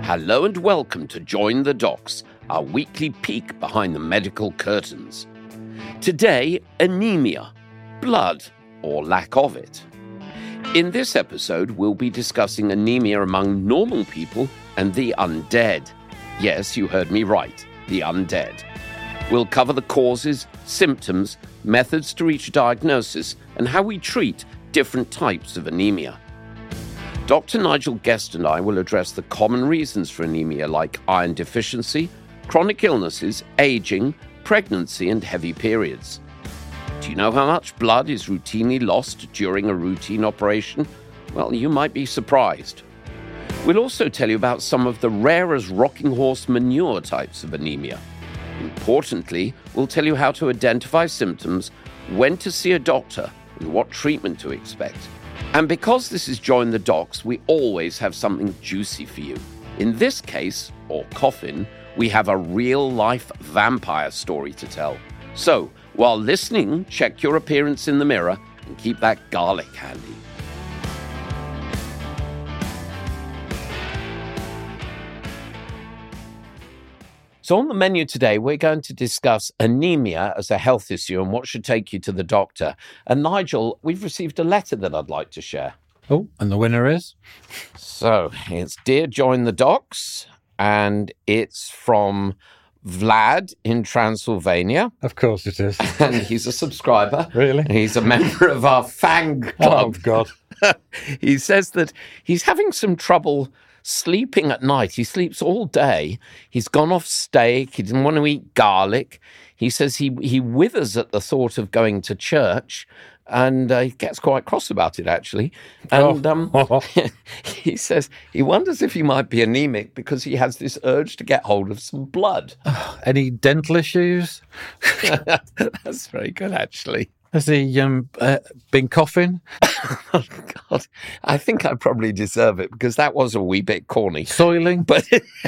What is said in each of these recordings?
Hello and welcome to Join the Docs, our weekly peek behind the medical curtains. Today, anemia, blood, or lack of it. In this episode, we'll be discussing anemia among normal people and the undead. Yes, you heard me right, the undead. We'll cover the causes, symptoms, methods to reach a diagnosis, and how we treat different types of anemia. Dr. Nigel Guest and I will address the common reasons for anemia like iron deficiency, chronic illnesses, aging, pregnancy, and heavy periods. Do you know how much blood is routinely lost during a routine operation? Well, you might be surprised. We'll also tell you about some of the rare as rocking horse manure types of anemia. Importantly, we'll tell you how to identify symptoms, when to see a doctor, and what treatment to expect. And because this is Join the Docs, we always have something juicy for you. In this case, or coffin, we have a real-life vampire story to tell. So, while listening, check your appearance in the mirror and keep that garlic handy. So on the menu today, we're going to discuss anemia as a health issue and what should take you to the doctor. And Nigel, we've received a letter that I'd like to share. Oh, and the winner is? So it's Dear Join the Docs, and it's from Vlad in Transylvania. Of course it is. And he's a subscriber. Really? He's a member of our Fang Club. Oh, God. He says that he's having some trouble sleeping at night. He sleeps all day. He's gone off steak. He didn't want to eat garlic. He says he withers at the thought of going to church, and he gets quite cross about it, actually. And he says he wonders if he might be anemic because he has this urge to get hold of some blood. Any dental issues? That's very good, actually. Has he been coughing? Oh, God. I think I probably deserve it because that was a wee bit corny. Soiling? But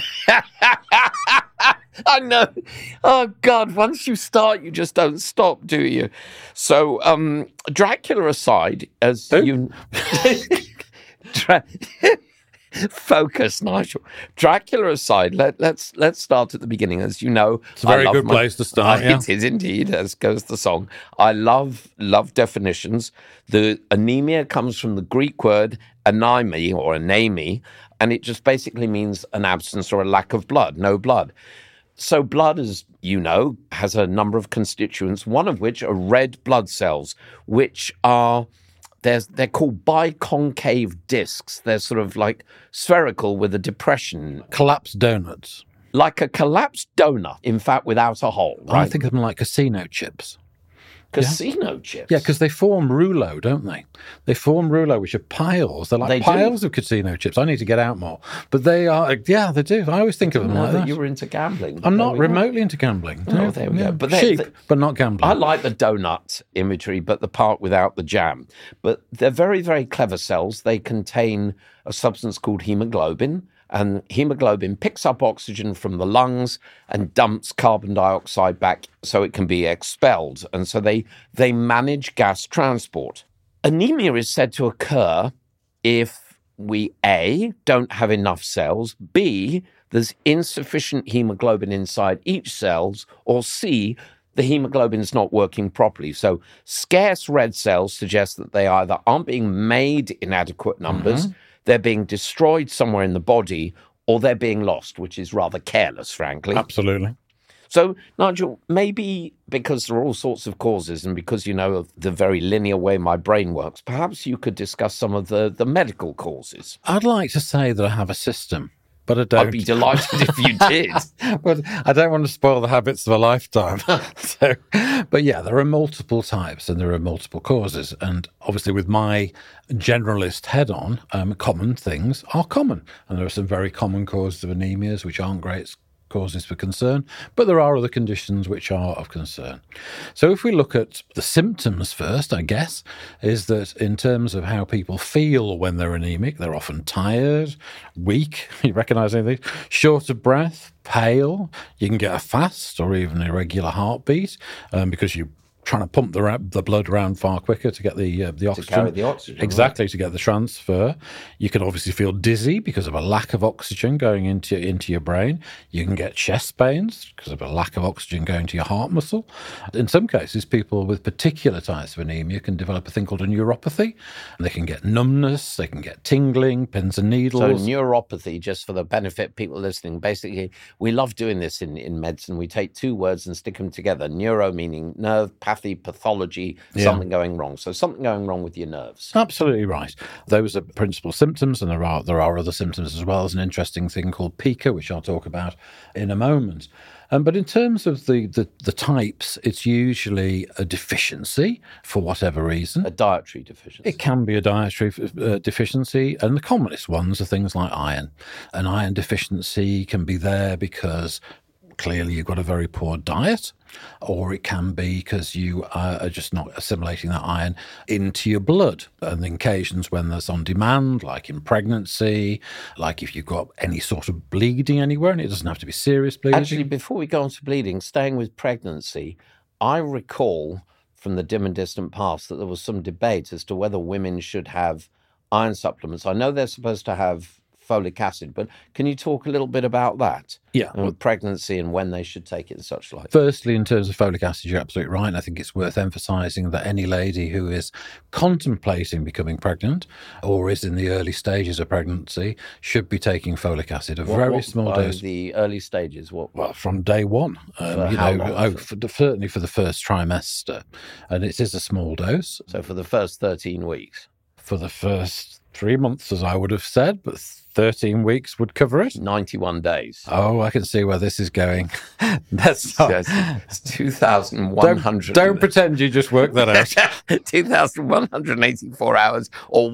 I know. Oh, God, once you start, you just don't stop, do you? So, Dracula aside, as you... Focus, Nigel. Dracula aside, let's start at the beginning. As you know, it's a very good place to start. Yeah. It is indeed, as goes the song. I love definitions. The anemia comes from the Greek word anemi or anemi, and it just basically means an absence or a lack of blood, no blood. So blood, as you know, has a number of constituents, one of which are red blood cells, which are... They're called biconcave discs. They're sort of like spherical with a depression. Collapsed donuts. Like a collapsed donut, in fact, without a hole. Right? I think of them like casino chips. Casino chips? Yeah, because they form rouleau, don't they? They form rouleau, which are piles. They're like piles of casino chips. I need to get out more. But they are, yeah, they do. I always think of them like that. You were into gambling. I'm not remotely into gambling. No, there we go. But cheap, but not gambling. I like the donut imagery, but the part without the jam. But they're very, very clever cells. They contain a substance called hemoglobin. And hemoglobin picks up oxygen from the lungs and dumps carbon dioxide back so it can be expelled. And so they manage gas transport. Anemia is said to occur if we, A, don't have enough cells, B, there's insufficient hemoglobin inside each cells, or C, the hemoglobin is not working properly. So scarce red cells suggest that they either aren't being made in adequate numbers, they're being destroyed somewhere in the body, or they're being lost, which is rather careless, frankly. Absolutely. So, Nigel, maybe because there are all sorts of causes and because you know of the very linear way my brain works, perhaps you could discuss some of the medical causes. I'd like to say that I have a system, but I don't. I'd be delighted if you did. But I don't want to spoil the habits of a lifetime. But yeah, there are multiple types and there are multiple causes. And obviously with my generalist head on, common things are common. And there are some very common causes of anemias which aren't great causes for concern, but there are other conditions which are of concern. So if we look at the symptoms first, I guess, is that in terms of how people feel when they're anemic, they're often tired, weak, you recognise anything, short of breath, pale, you can get a fast or even irregular heartbeat because you trying to pump the blood around far quicker to get the oxygen. To carry the oxygen. Exactly, right. to get the transfer. You can obviously feel dizzy because of a lack of oxygen going into your brain. You can get chest pains because of a lack of oxygen going to your heart muscle. In some cases, people with particular types of anemia can develop a thing called a neuropathy. And they can get numbness, they can get tingling, pins and needles. So neuropathy, just for the benefit of people listening, basically, we love doing this in medicine. We take two words and stick them together. Neuro meaning nerve, pathology, something going wrong. So something going wrong with your nerves. Absolutely right. Those are principal symptoms, and there are other symptoms as well. There's an interesting thing called pica, which I'll talk about in a moment. But in terms of the types, it's usually a deficiency for whatever reason. A dietary deficiency. It can be a dietary deficiency, and the commonest ones are things like iron. An iron deficiency can be there because clearly you've got a very poor diet, or it can be because you are just not assimilating that iron into your blood. And the occasions when there's on demand, like in pregnancy, like if you've got any sort of bleeding anywhere, and it doesn't have to be serious bleeding. Actually, before we go on to bleeding, staying with pregnancy, I recall from the dim and distant past that there was some debate as to whether women should have iron supplements. I know they're supposed to have folic acid, but can you talk a little bit about that? Yeah. With pregnancy and when they should take it and such like. Firstly, in terms of folic acid, you're absolutely right. And I think it's worth emphasising that any lady who is contemplating becoming pregnant or is in the early stages of pregnancy should be taking folic acid, very small dose. The early stages, what? Well, from day one. Certainly for the first trimester. And it is a small dose. So for the first 13 weeks? For the first 3 months, as I would have said, but 13 weeks would cover it. 91 days. Oh, I can see where this is going. That's not... It's 2,100. Don't pretend you just worked that out. 2,184 hours or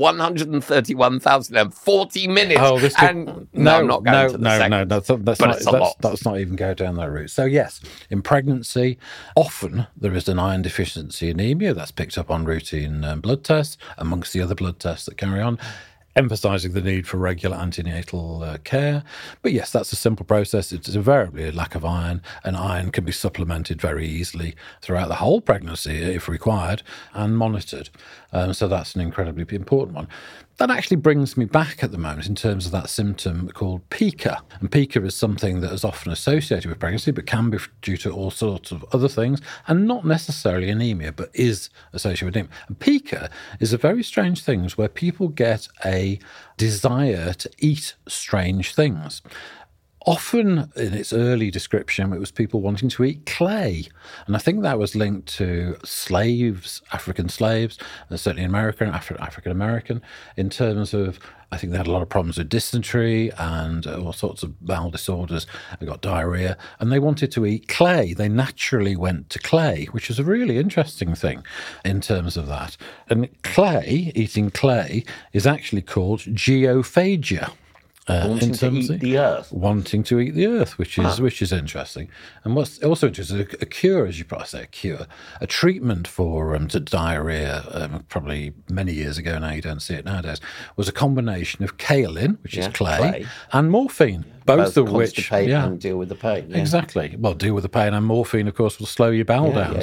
131,040 minutes. Oh, this could... I'm not going to the second. Let's not even go down that route. So yes, in pregnancy, often there is an iron deficiency anemia that's picked up on routine blood tests, amongst the other blood tests that carry on, emphasising the need for regular antenatal care. But yes, that's a simple process. It's invariably a lack of iron, and iron can be supplemented very easily throughout the whole pregnancy if required and monitored. So that's an incredibly important one. That actually brings me back at the moment in terms of that symptom called pica. And pica is something that is often associated with pregnancy, but can be due to all sorts of other things, and not necessarily anemia, but is associated with anemia. And pica is a very strange thing where people get a desire to eat strange things. Often in its early description, it was people wanting to eat clay. And I think that was linked to slaves, African slaves, and certainly African American, in terms of, I think they had a lot of problems with dysentery and all sorts of bowel disorders. They got diarrhea and they wanted to eat clay. They naturally went to clay, which is a really interesting thing in terms of that. And eating clay, is actually called geophagia. Wanting to eat the earth. Wanting to eat the earth, which is interesting. And what's also interesting, a cure, as you probably say, a treatment for to diarrhea, probably many years ago now, you don't see it nowadays, was a combination of kaolin, which is clay, and morphine. Both of which and deal with the pain. Yeah. Exactly. Well, deal with the pain, and morphine, of course, will slow your bowel down.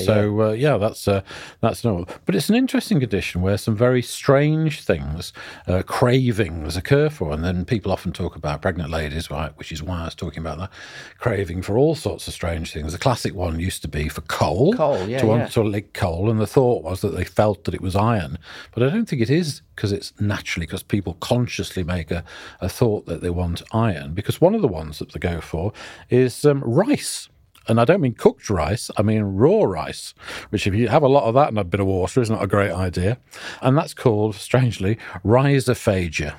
That's normal. But it's an interesting condition where some very strange things, cravings occur for, and then people often talk about pregnant ladies, right? Which is why I was talking about that, craving for all sorts of strange things. The classic one used to be for coal. Want to lick coal, and the thought was that they felt that it was iron, but I don't think it is, because it's naturally, because people consciously make a thought that they want iron, because one of the ones that they go for is rice. And I don't mean cooked rice, I mean raw rice, which if you have a lot of that and a bit of water is not a great idea. And that's called, strangely, rhizophagia.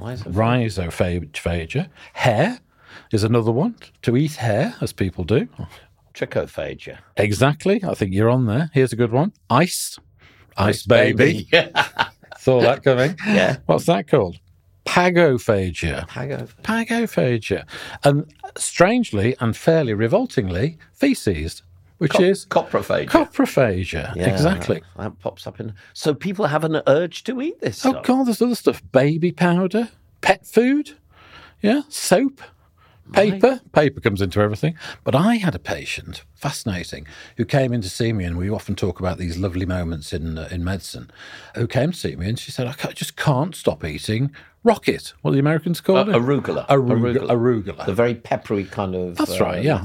Rhizophagia. Hare is another one, to eat hare, as people do. Trichophagia. Exactly, I think you're on there. Here's a good one. Ice baby. Saw that coming. Yeah. What's that called? Pagophagia. Pagophagia. And strangely and fairly revoltingly, feces, which is coprophagia. Coprophagia, yeah, exactly. That pops up in. So people have an urge to eat this stuff. God, there's other stuff. Baby powder, pet food, soap. Paper comes into everything. But I had a patient, fascinating, who came in to see me, and we often talk about these lovely moments in medicine, who came to see me, and she said, I just can't stop eating rocket. What do the Americans call it? Arugula. Arugula. The very peppery kind of... That's right, yeah.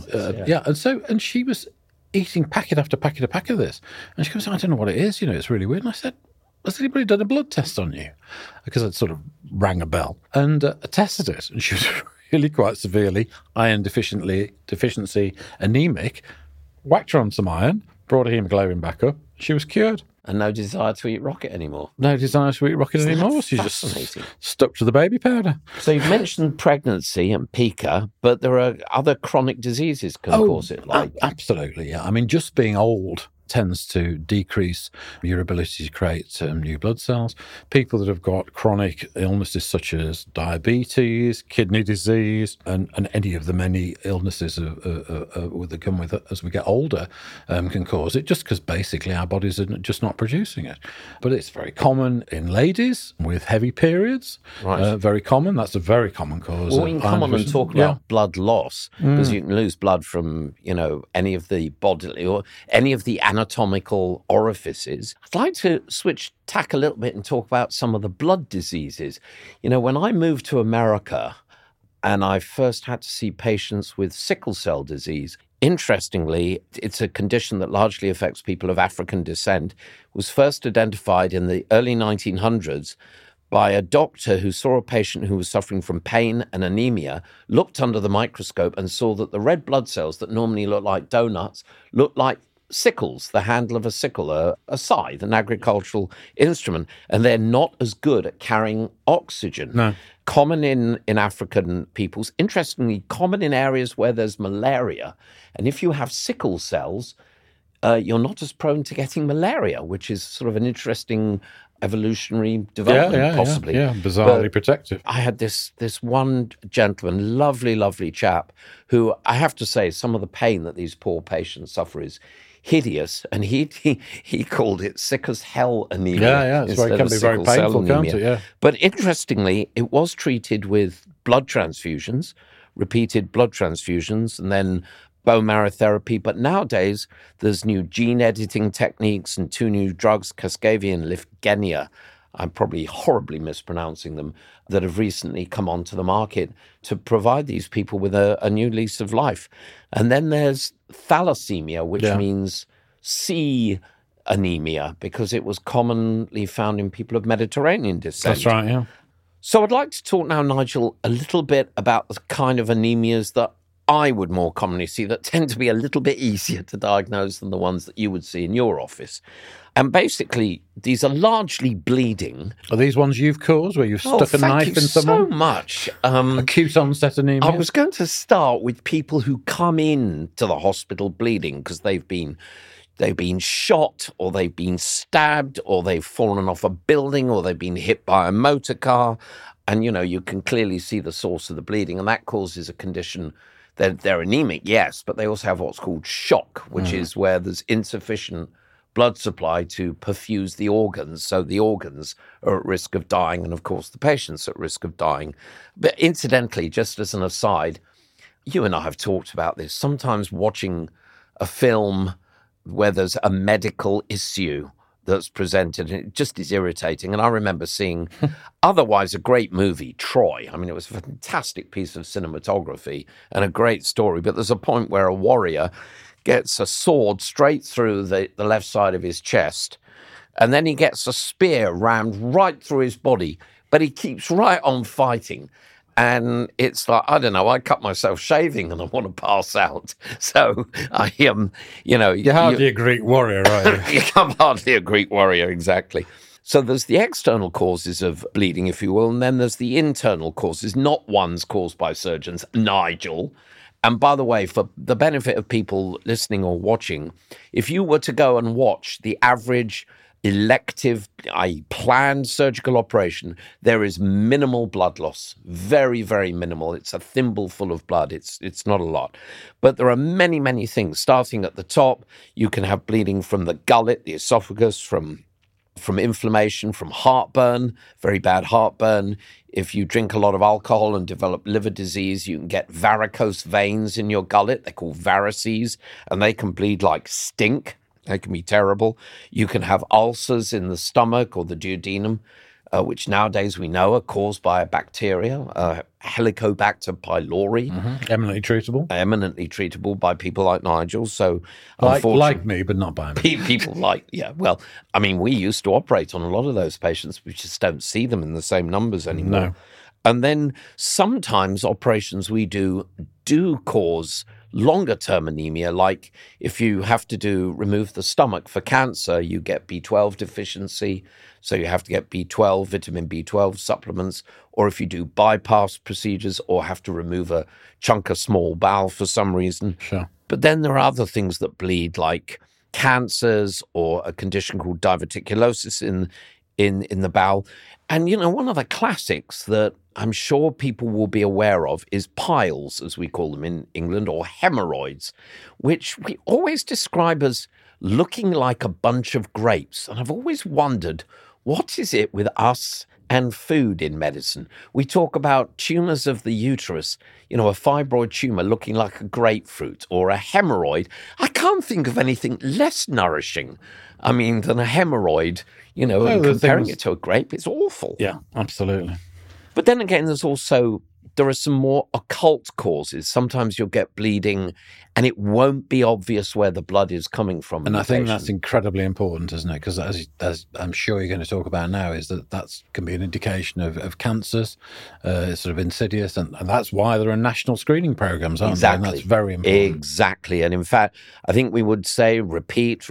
And she was eating packet after packet of this. And she goes, I don't know what it is, it's really weird. And I said, has anybody done a blood test on you? Because I'd sort of rang a bell and tested it. And she was really quite severely iron deficiency anemic, whacked her on some iron, brought her hemoglobin back up. She was cured. And no desire to eat rocket anymore. No desire to eat rocket anymore. She just stuck to the baby powder. So you've mentioned pregnancy and pica, but there are other chronic diseases can cause it. Absolutely, yeah. I mean, just being old tends to decrease your ability to create new blood cells. People that have got chronic illnesses such as diabetes, kidney disease, and any of the many illnesses that come with it as we get older can cause it, just because basically our bodies are just not producing it. But it's very common in ladies with heavy periods. Right. Very common. That's a very common cause. Well, we can come on and talk about blood loss, because you can lose blood from, any of the bodily or any of the anatomical orifices. I'd like to switch tack a little bit and talk about some of the blood diseases. When I moved to America and I first had to see patients with sickle cell disease, interestingly, it's a condition that largely affects people of African descent, was first identified in the early 1900s by a doctor who saw a patient who was suffering from pain and anemia, looked under the microscope and saw that the red blood cells that normally look like donuts looked like sickles, the handle of a sickle, a scythe, an agricultural instrument, and they're not as good at carrying oxygen. No. Common in African peoples, interestingly, common in areas where there's malaria. And if you have sickle cells, you're not as prone to getting malaria, which is sort of an interesting evolutionary development, possibly. Yeah, bizarrely protective. I had this one gentleman, lovely chap, who I have to say, some of the pain that these poor patients suffer is hideous, and he called it sick as hell anemia. It can be very painful, can't it? Yeah. But interestingly, it was treated with blood transfusions, repeated blood transfusions, and then bone marrow therapy. But nowadays, there's new gene editing techniques and 2 new drugs, Casgevy and Lyfgenia, I'm probably horribly mispronouncing them, that have recently come onto the market to provide these people with a new lease of life. And then there's thalassemia, which means sea anemia, because it was commonly found in people of Mediterranean descent. That's right, yeah. So I'd like to talk now, Nigel, a little bit about the kind of anemias that I would more commonly see that tend to be a little bit easier to diagnose than the ones that you would see in your office. And basically, these are largely bleeding. Are these ones you've caused, where you've stuck a knife in someone? So much. Acute onset anemia? I was going to start with people who come in to the hospital bleeding because they've been shot, or they've been stabbed, or they've fallen off a building, or they've been hit by a motor car. And, you can clearly see the source of the bleeding, and that causes a condition. They're anemic, yes, but they also have what's called shock, which is where there's insufficient blood supply to perfuse the organs. So the organs are at risk of dying, and of course the patient's at risk of dying. But incidentally, just as an aside, you and I have talked about this. Sometimes watching a film where there's a medical issue that's presented, and it just is irritating. And I remember seeing otherwise a great movie, Troy. I mean, it was a fantastic piece of cinematography and a great story. But there's a point where a warrior gets a sword straight through the left side of his chest, and then he gets a spear rammed right through his body, but he keeps right on fighting. And it's like, I don't know, I cut myself shaving and I want to pass out. So I am, You're hardly a Greek warrior, right? I'm hardly a Greek warrior, exactly. So there's the external causes of bleeding, if you will, and then there's the internal causes, not ones caused by surgeons, Nigel. And by the way, for the benefit of people listening or watching, if you were to go and watch the average elective, planned surgical operation, there is minimal blood loss, very, very minimal. It's a thimbleful of blood. It's not a lot. But there are many, many things. Starting at the top, you can have bleeding from the gullet, the esophagus, from from inflammation, from heartburn, very bad heartburn. If you drink a lot of alcohol and develop liver disease, you can get varicose veins in your gullet. They're called varices, and they can bleed like stink. They can be terrible. You can have ulcers in the stomach or the duodenum, which nowadays we know are caused by a bacteria, Helicobacter pylori. Eminently treatable. Eminently treatable by people like Nigel. So, like me, but not by me. People well, I mean, we used to operate on a lot of those patients. We just don't see them in the same numbers anymore. No. And then sometimes operations we do cause longer-term anemia, like if you have to remove the stomach for cancer, you get B12 deficiency, so you have to get B12, vitamin B12 supplements, or if you do bypass procedures or have to remove a chunk of small bowel for some reason. Sure. But then there are other things that bleed, like cancers or a condition called diverticulosis in the bowel. And, one of the classics that I'm sure people will be aware of is piles, as we call them in England, or hemorrhoids, which we always describe as looking like a bunch of grapes. And I've always wondered, what is it with us and food in medicine? We talk about tumors of the uterus, a fibroid tumor looking like a grapefruit or a hemorrhoid. I can't think of anything less nourishing, than a hemorrhoid, and comparing it to a grape. It's awful. Yeah, absolutely. But then again, there are some more occult causes. Sometimes you'll get bleeding and it won't be obvious where the blood is coming from. And I think that's incredibly important, isn't it? Because as I'm sure you're going to talk about now, is that can be an indication of cancers. It's sort of insidious. And that's why there are national screening programs, aren't there? And that's very important. Exactly. And in fact, I think we would say repeat.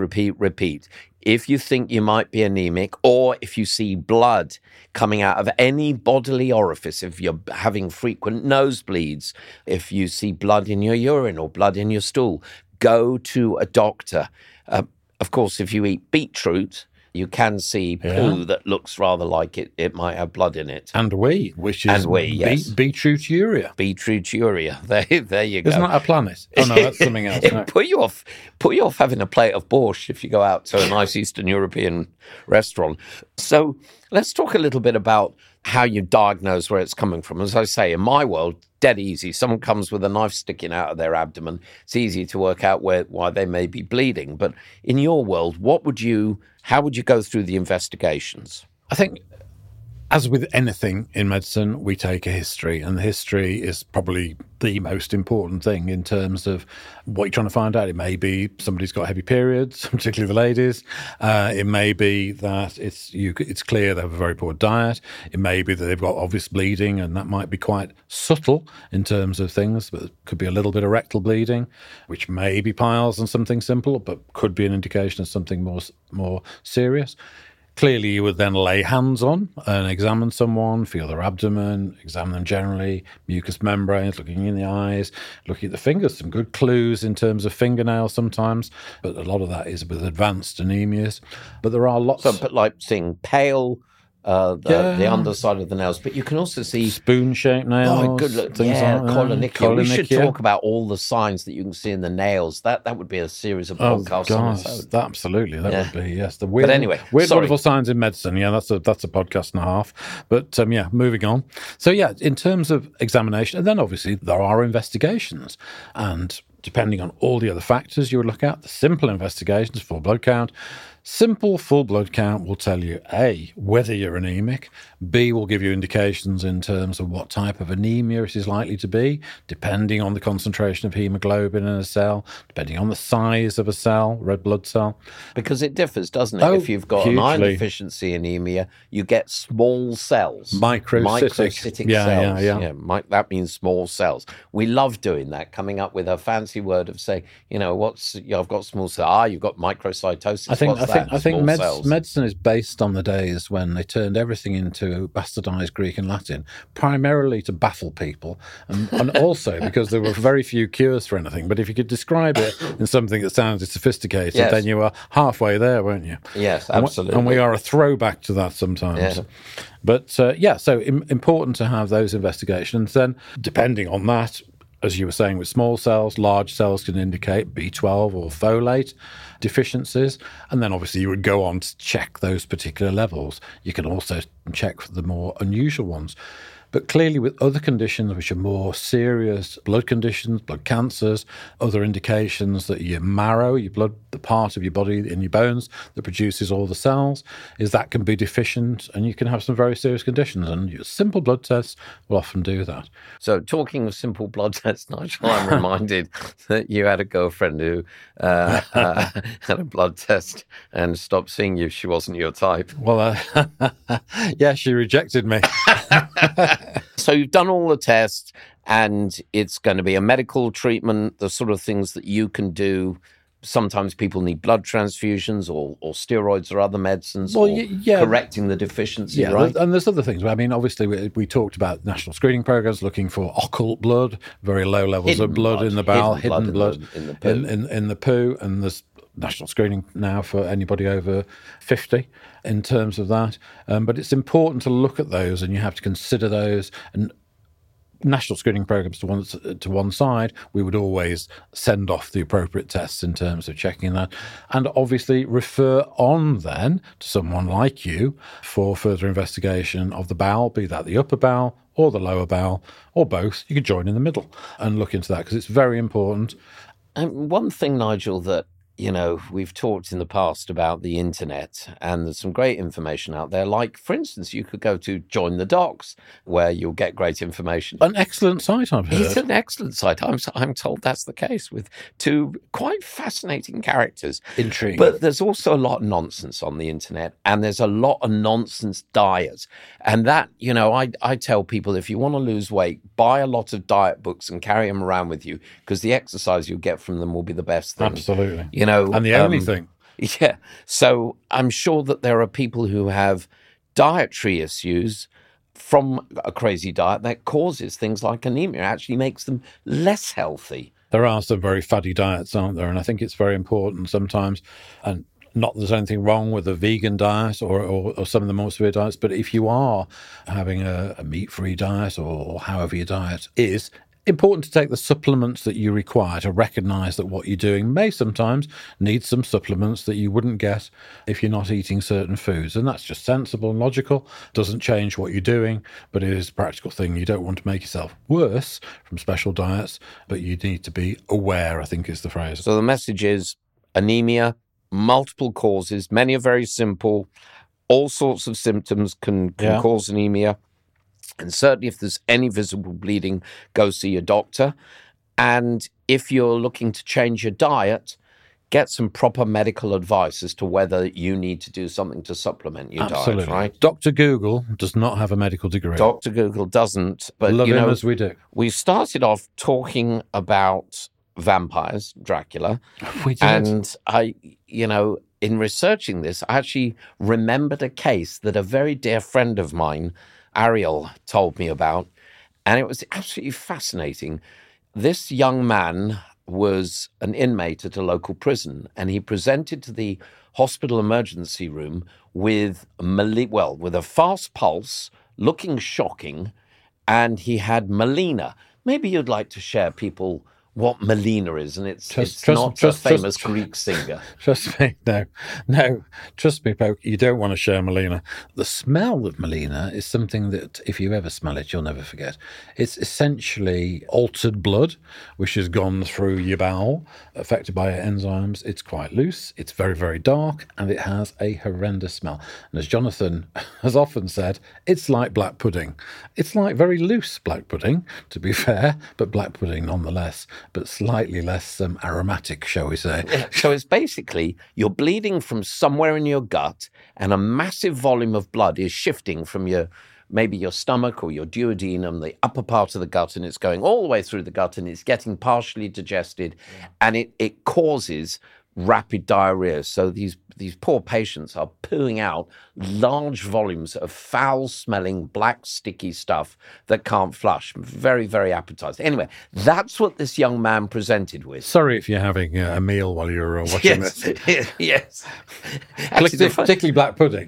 If you think you might be anemic, or if you see blood coming out of any bodily orifice, if you're having frequent nosebleeds, if you see blood in your urine or blood in your stool, go to a doctor. Of course, if you eat beetroot, you can see poo that looks rather like it might have blood in it. And which is yes. Beetroot urea. Beetroot urea. There you go. Isn't that a planet? Oh, no, that's something else. No. Put you off having a plate of borscht if you go out to a nice Eastern European restaurant. So let's talk a little bit about how you diagnose where it's coming from. As I say, in my world, dead easy. Someone comes with a knife sticking out of their abdomen. It's easy to work out why they may be bleeding. But in your world, how would you go through the investigations? I think, as with anything in medicine, we take a history, and the history is probably the most important thing in terms of what you're trying to find out. It may be somebody's got heavy periods, particularly the ladies. It may be that it's clear they have a very poor diet. It may be that they've got obvious bleeding, and that might be quite subtle in terms of things, but it could be a little bit of rectal bleeding, which may be piles and something simple, but could be an indication of something more serious. Clearly, you would then lay hands on and examine someone, feel their abdomen, examine them generally, mucous membranes, looking in the eyes, looking at the fingers, some good clues in terms of fingernails sometimes, but a lot of that is with advanced anemias. But there are lots... But like seeing pale... the underside of the nails, but you can also see spoon-shaped nails. Oh, good look! Yeah, Koilonychia. We should talk about all the signs that you can see in the nails. That would be a series of podcasts on its own. Absolutely, that would be yes. The weird, but anyway, wonderful signs in medicine. Yeah, that's a podcast and a half. But moving on. So in terms of examination, and then obviously there are investigations, and depending on all the other factors you would look at, the simple investigations, full blood count. Simple full blood count will tell you, A, whether you're anemic, B, will give you indications in terms of what type of anemia it is likely to be, depending on the concentration of hemoglobin in a cell, depending on the size of a cell, red blood cell. Because it differs, doesn't it? If you've got an iron deficiency anemia, you get small cells. Microcytic cells. Yeah. That means small cells. We love doing that, coming up with a fancy word of saying, I've got small cells. You've got microcytosis. I think medicine is based on the days when they turned everything into bastardized Greek and Latin, primarily to baffle people, and also because there were very few cures for anything. But if you could describe it in something that sounded sophisticated, then you were halfway there, weren't you? Yes, absolutely. And we are a throwback to that sometimes. Yeah. But so important to have those investigations. Then, depending on that, as you were saying, with small cells, large cells can indicate B12 or folate. deficiencies. And then obviously you would go on to check those particular levels. You can also check for the more unusual ones. But clearly with other conditions which are more serious, blood conditions, blood cancers, other indications that your marrow, your blood, the part of your body in your bones that produces all the cells, is that can be deficient and you can have some very serious conditions. And your simple blood tests will often do that. So talking of simple blood tests, Nigel, I'm reminded that you had a girlfriend who had a blood test and stopped seeing you. She wasn't your type. Well, yeah, she rejected me. So you've done all the tests and it's going to be a medical treatment, the sort of things that you can do. Sometimes people need blood transfusions or steroids or other medicines correcting the deficiency, right? And there's other things. I mean, obviously, we talked about national screening programs looking for occult blood, very low levels of blood in the bowel, hidden blood in the poo. And there's national screening now for anybody over 50 in terms of that. But it's important to look at those and you have to consider those. And national screening programs to one side, we would always send off the appropriate tests in terms of checking that, and obviously refer on then to someone like you for further investigation of the bowel, be that the upper bowel or the lower bowel or both. You could join in the middle and look into that because it's very important. And one thing, Nigel, that we've talked in the past about the internet, and there's some great information out there. Like, for instance, you could go to Join the Docs, where you'll get great information. An excellent site, I've heard. It's an excellent site. I'm told that's the case, with two quite fascinating characters. Intriguing. But there's also a lot of nonsense on the internet, and there's a lot of nonsense diets. And that, I tell people, if you want to lose weight, buy a lot of diet books and carry them around with you, because the exercise you'll get from them will be the best thing. Absolutely. And the only thing. Yeah. So I'm sure that there are people who have dietary issues from a crazy diet that causes things like anemia. It actually makes them less healthy. There are some very fatty diets, aren't there? And I think it's very important sometimes, and not that there's anything wrong with a vegan diet or some of the more severe diets, but if you are having a meat-free diet or however your diet is, important to take the supplements that you require, to recognise that what you're doing may sometimes need some supplements that you wouldn't get if you're not eating certain foods. And that's just sensible and logical. Doesn't change what you're doing, but it is a practical thing. You don't want to make yourself worse from special diets, but you need to be aware, I think is the phrase. So the message is anemia, multiple causes, many are very simple. All sorts of symptoms can cause anemia. And certainly if there's any visible bleeding, go see your doctor. And if you're looking to change your diet, get some proper medical advice as to whether you need to do something to supplement your diet, right? Dr. Google does not have a medical degree. Dr. Google doesn't. But, love him as we do. We started off talking about vampires, Dracula. We did. And in researching this, I actually remembered a case that a very dear friend of mine, Ariel, told me about, and it was absolutely fascinating. This young man was an inmate at a local prison, and he presented to the hospital emergency room with a fast pulse, looking shocking, and he had melena. Maybe you'd like to share people what melena is, and it's not a famous Greek singer. Trust me, no. Trust me, Poke, you don't want to share melena. The smell of melena is something that, if you ever smell it, you'll never forget. It's essentially altered blood, which has gone through your bowel, affected by enzymes. It's quite loose, it's very, very dark, and it has a horrendous smell. And as Jonathan has often said, it's like black pudding. It's like very loose black pudding, to be fair, but black pudding nonetheless, but slightly less aromatic, shall we say. Yeah. So it's basically you're bleeding from somewhere in your gut, and a massive volume of blood is shifting from maybe your stomach or your duodenum, the upper part of the gut, and it's going all the way through the gut, and it's getting partially digested, and it causes rapid diarrhea. So these poor patients are pooing out large volumes of foul-smelling, black, sticky stuff that can't flush. Very, very appetizing. Anyway, that's what this young man presented with. Sorry if you're having a meal while you're watching this. Yes. Particularly black pudding.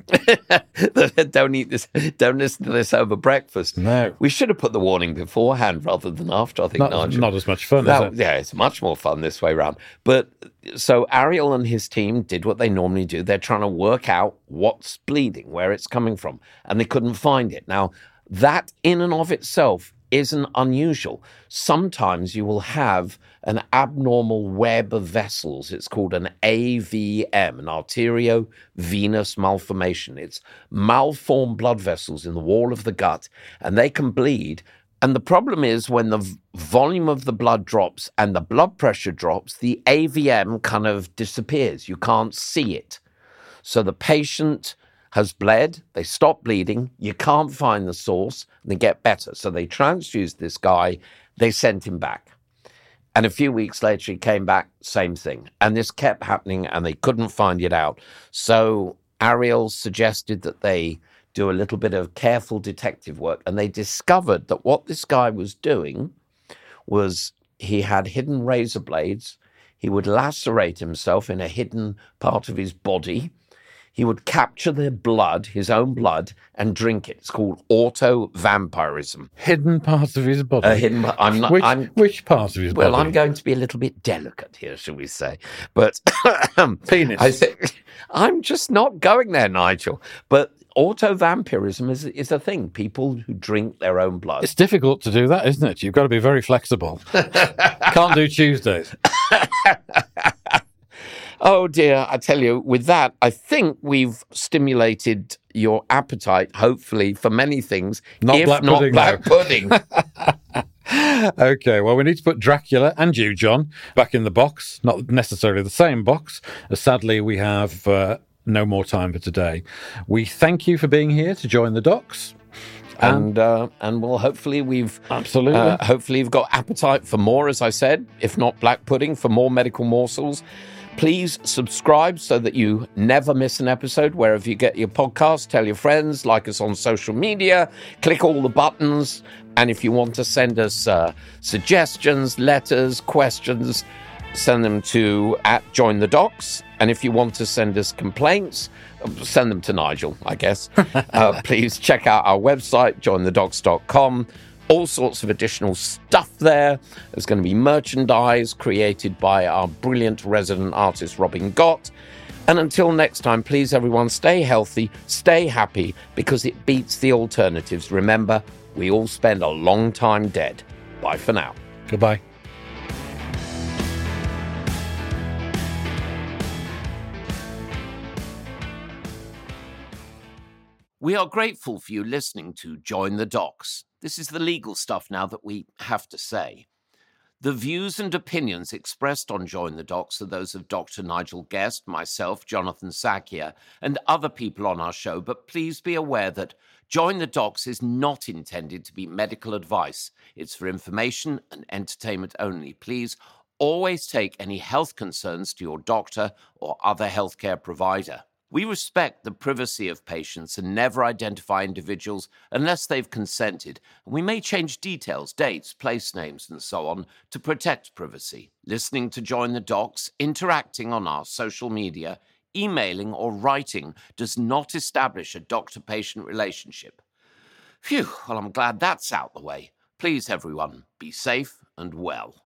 Don't listen to this over breakfast. No. We should have put the warning beforehand rather than after, I think, Nigel. Not as much fun, is it? Yeah, it's much more fun this way around. But So Ariel and his team did what they normally do. They're trying to work out what's bleeding, where it's coming from, and they couldn't find it. Now, that in and of itself isn't unusual. Sometimes you will have an abnormal web of vessels. It's called an AVM, an arteriovenous malformation. It's malformed blood vessels in the wall of the gut, and they can bleed. And the problem is when the volume of the blood drops and the blood pressure drops, the AVM kind of disappears. You can't see it. So the patient has bled, they stop bleeding, you can't find the source, and they get better. So they transfused this guy, they sent him back. And a few weeks later, he came back, same thing. And this kept happening, and they couldn't find it out. So Ariel suggested that they do a little bit of careful detective work, and they discovered that what this guy was doing was he had hidden razor blades. He would lacerate himself in a hidden part of his body. He would capture their blood, his own blood, and drink it. It's called auto-vampirism. Hidden parts of his body? Which part of his body? Well, I'm going to be a little bit delicate here, shall we say. But penis. I'm just not going there, Nigel. But auto-vampirism is a thing. People who drink their own blood. It's difficult to do that, isn't it? You've got to be very flexible. Can't do Tuesdays. Oh, dear. I tell you, with that, I think we've stimulated your appetite, hopefully, for many things. Not black pudding. Okay, well, we need to put Dracula and you, John, back in the box. Not necessarily the same box. Sadly, we have no more time for today. We thank you for being here to join the docs. And well, hopefully we've got appetite for more, as I said, if not black pudding, for more medical morsels. Please subscribe so that you never miss an episode wherever you get your podcast. Tell your friends, like us on social media, click all the buttons. And if you want to send us suggestions, letters, questions, send them to @JoinTheDocs. And if you want to send us complaints, send them to Nigel, I guess. Please check out our website, jointhedocs.com. All sorts of additional stuff there. There's going to be merchandise created by our brilliant resident artist, Robin Gott. And until next time, please, everyone, stay healthy, stay happy, because it beats the alternatives. Remember, we all spend a long time dead. Bye for now. Goodbye. We are grateful for you listening to Join the Docs. This is the legal stuff now that we have to say. The views and opinions expressed on Join the Docs are those of Dr. Nigel Guest, myself, Jonathan Sakia, and other people on our show, but please be aware that Join the Docs is not intended to be medical advice. It's for information and entertainment only. Please always take any health concerns to your doctor or other healthcare provider. We respect the privacy of patients and never identify individuals unless they've consented, and we may change details, dates, place names, and so on to protect privacy. Listening to Join the Docs, interacting on our social media, emailing or writing does not establish a doctor-patient relationship. Phew, well, I'm glad that's out the way. Please, everyone, be safe and well.